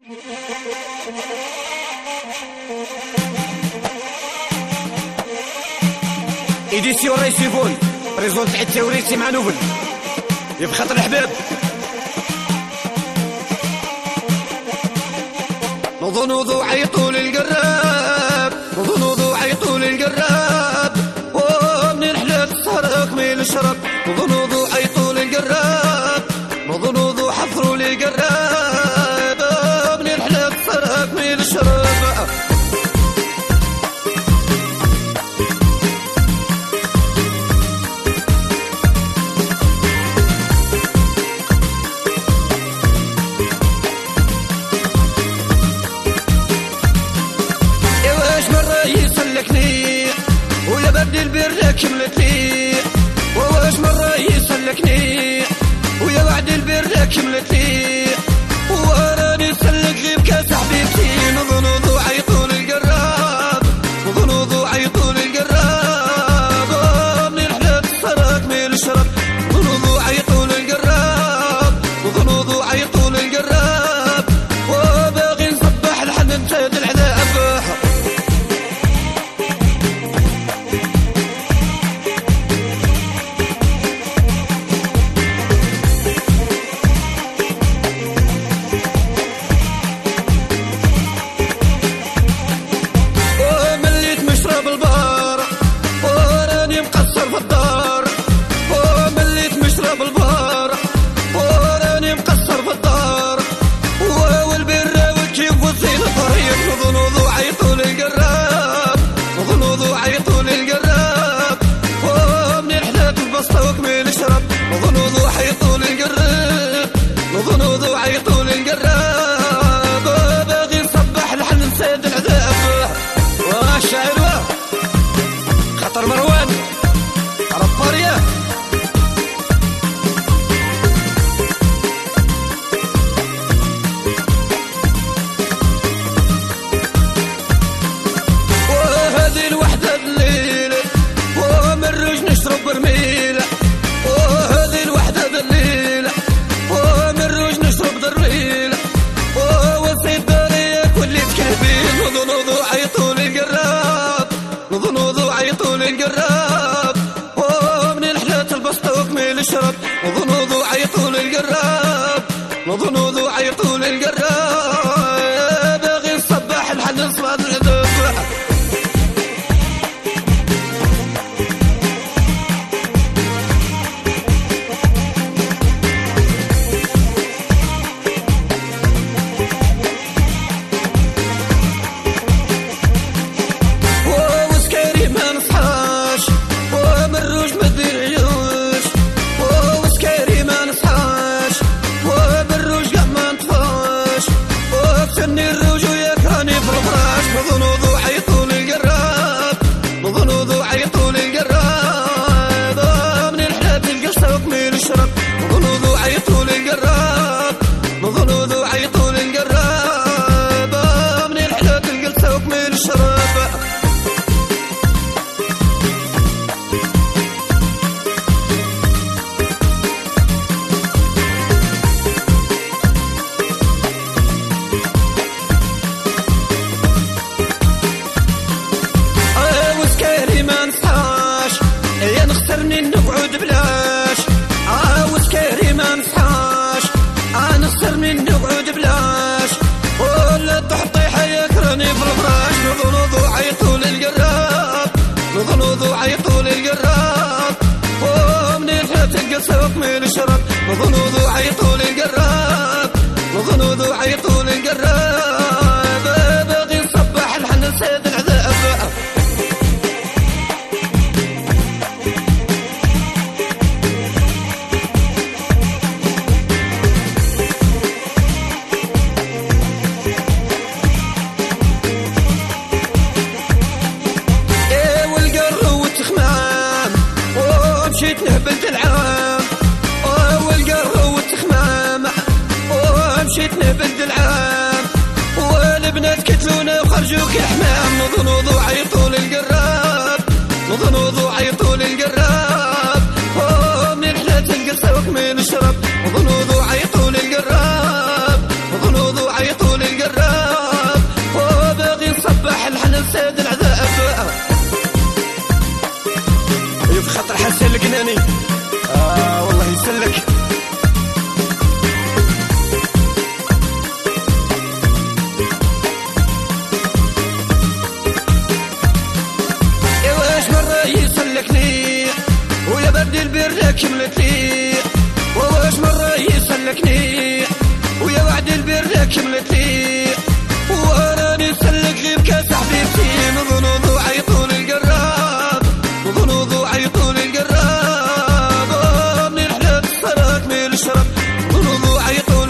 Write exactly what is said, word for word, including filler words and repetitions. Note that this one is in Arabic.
إديسيون ريسيفون ريزون تاع التوريسي مع نوفل يبخاطر الحباب نوضو نوضو عيطوا للقراب نوضو نوضو عيطوا للقراب ومن الحلال السهر كميل الشرب نوضو نوضو عيطوا للقراب نوضو نوضو حضروا للقراب من الحلال السهر كميل الشرب كملت لي وواش مرة يسلكني ويا وعد البر كملت لي وراني سلك غيب كاس حبيبتي نوضو نوضو عيطوا للقراب نوضو نوضو عيطوا للقراب من الحلال السهر كميل الشرب نوضو نوضو عيطوا للقراب نوضو نوضو عيطوا للقراب وباغي نصبح لحد نمتد العذاب مروان رباريا وهذه الوحدة الليلة ومن رج نشرب برميلة وهذه الوحدة الليلة ومن رج نشرب درميلة ووسيد داريك واللي تكهبين نوضو نوضو عيطوا للقراب نوضو نوضو عيطوا للقراب ومن الحلات البسطة وكميل الشرب نوضو نوضو عيطوا للقراب نوضو نوضو عيطوا للقراب باغي نصبح لحد نصبح العذاب نوضو نوضو عيطوا للقراب نوضو نوضو عيطوا للقراب من الحلال القصة وكميل الشرب نوضو نوضو عيطوا للقراب نوضو نوضو عيطوا للقراب من الحلال القصة وكميل الشرب خسرني نقعد بلاش عاوز كاري ما نصحاش انا خسرني نقعد بلاش ولا تحطي حياك راني في الفراش نوضو نوضو عيطوا للقراب نوضو نوضو عيطوا للقراب ومن الحلات القصة وكميل الشرب نوضو نوضو عيطوا للقراب نوضو نوضو عيطوا للقراب باغي نصبح الحن نسيد العذاب مشيت نهبلت العام والقهوة والتخمام ومشيت نهبلت العام كملت لي وراني نسلك غير كاس حبيبتي. نظنوض وعيطوا للقراب نظنوض وعيطوا للقراب من حلال السراك من الشرب نظنوض وعيطوا